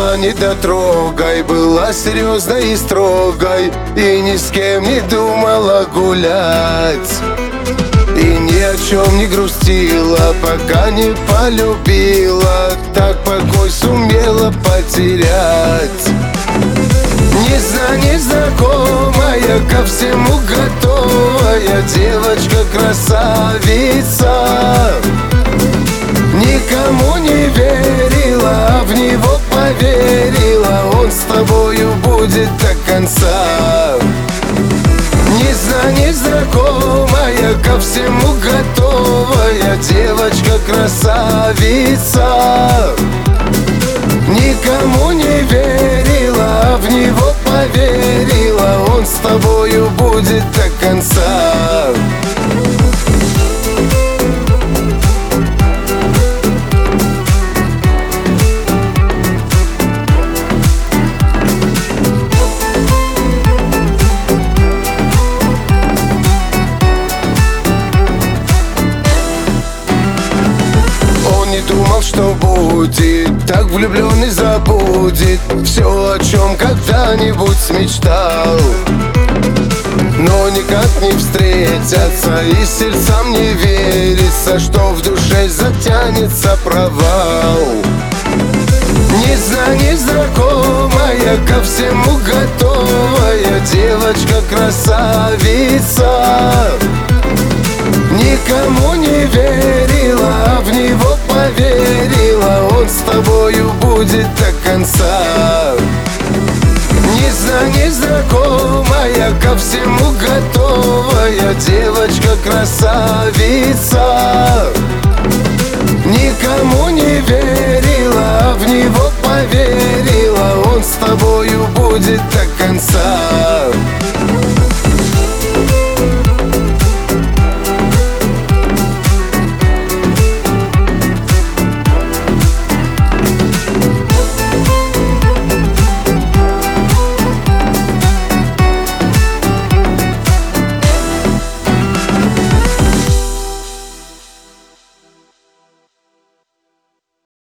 была недотрогой, была серьезной и строгой, и ни с кем не думала гулять. И ни о чем не грустила, пока не полюбила, так покой сумела потерять. Незнакомая, ко всему готовая девочка-красавица. Никому не верила, а в него поверила, он с тобою будет до конца. Незнакомая, ко всему готовая девочка-красавица. Никому не верила, а в него поверила, он с тобою будет до конца. Думал, что будет, так влюбленный забудет все, о чем когда-нибудь мечтал. Но никак не встретятся, и сердцам не верится, что в душе затянется провал. Незнакомая, ко всему готовая девочка-красавица. Никому не верила, а в него поверила, он с тобою будет до конца. Незнакомая, ко всему готовая девочка-красавица. Никому не верила, а в него поверила, он с тобою будет до конца.